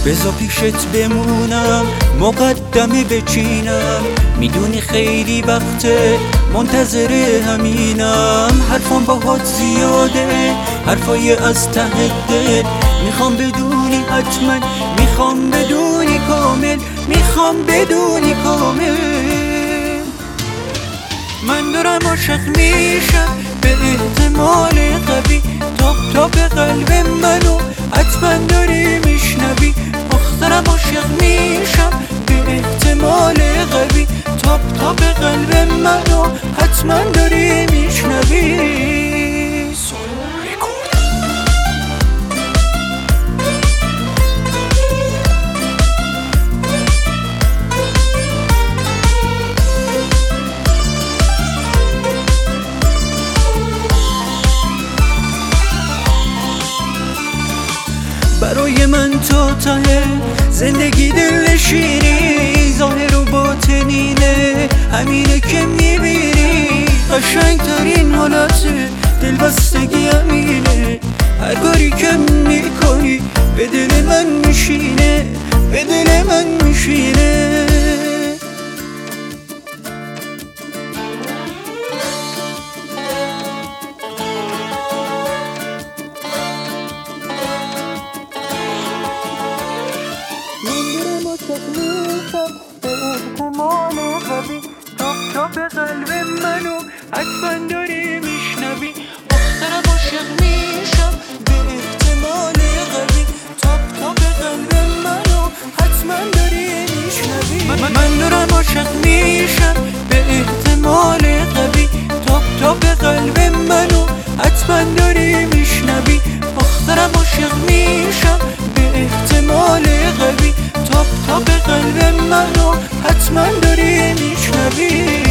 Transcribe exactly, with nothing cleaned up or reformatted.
بذار پیشت بمونم مقدمه بچینم، میدونی خیلی وقته منتظر همینم. حرفام باهات زیاده، حرفای از ته دل، میخوام بدونی حتما، میخوام بدونی کامل، میخوام بدونی کامل. من دارم عاشق میشم به احتمال قوی، تاپ تاپ قلب منو حتما داری میشنوی. دخترم عاشق میشم به احتمال قوی، تاپ تاپ قلب منو حتما داری میشنوی. برای من تو ته زندگی دلنشینی، ظاهر و باطنینه همینه که میبینی. قشنگ ترین حالت دلبستگی همینه، هر کاری که میکنی به دل من میشینه، به دل من میشینه. به احتمال قوی، تاپ تاپ قلب منو حتما داری میشنوی. دخترم عاشق میشم به احتمال قوی، تاپ تاپ قلب منو حتما داری میشنوی. من دارم عاشق میشم به احتمال قوی، تاپ تاپ قلب منو حتما داری میشنوی. دخترم عاشق میشم به احتمال قوی، تاپ تاپ قلب منو حتما داری میشنوی.